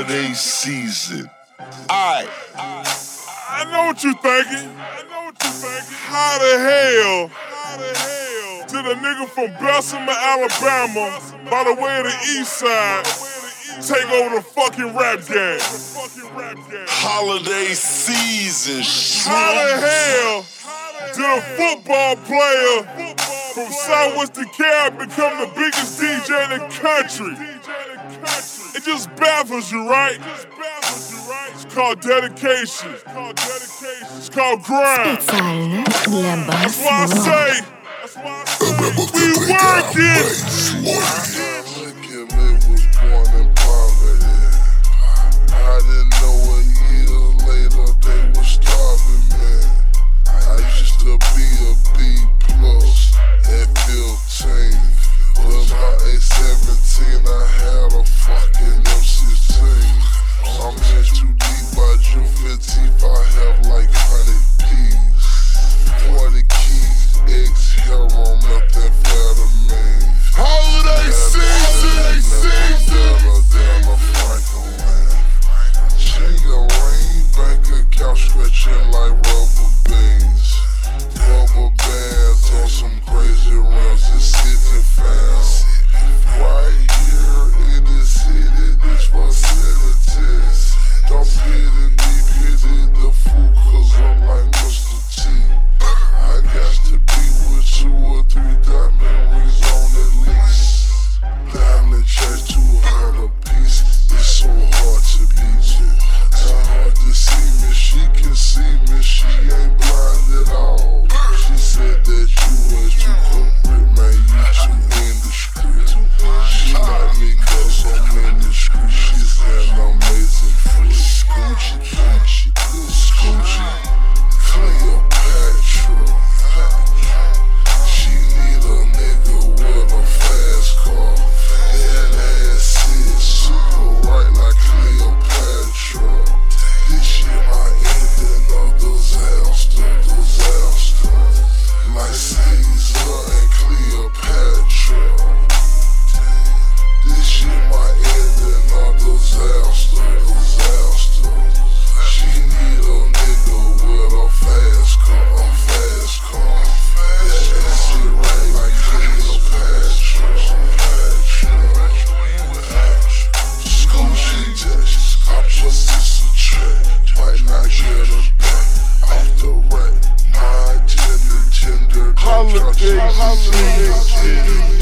holiday season. I know what you're thinking. How the hell did a nigga from Bessemer, Alabama, by the way of the East Side, take over the fucking rap game? Holiday season. How the hell did a football player from Southwest DeKalb become the biggest DJ in the country? It just baffles you, right? It's called dedication. It's called grind. That's why I say we working. Look at me, was born in poverty. I didn't know a year later they were starving, man. I used to be a B+ at 15. But by age 17 I had a fucking M16. I'm in too deep by June 15th, I have like 100 P's, 40 keys, X-Hero, methamphetamine. Holiday season. Down a Franklin. Chinga rain, bank account stretching like rubber beans. Rubber bands on some crazy rims, it's sitting fast. Right here in the city, this facilities. Don't pity me, pity the fool, cause I'm like Mr. T. I got to be with 2 or 3 diamond rings on at least. Diamond chains 200 a piece, it's so hard to beat you. It's hard to see me, she can see me, she ain't blind at all. She said that you was too corporate, man, you too indiscreet. She like me cause I'm indiscreet, she's an amazing freak. Scoochie, Cleopatra. She need a nigga with a fast car. That ass is super right like Cleopatra. This shit might end in disaster. Like Caesar and Cleopatra. This shit might end in disaster. She need a nigga with a fast car. That shit right like Cleopatra. Scoochie Texas, I this a track. Might not get her back off the rack. My tender, Holiday season.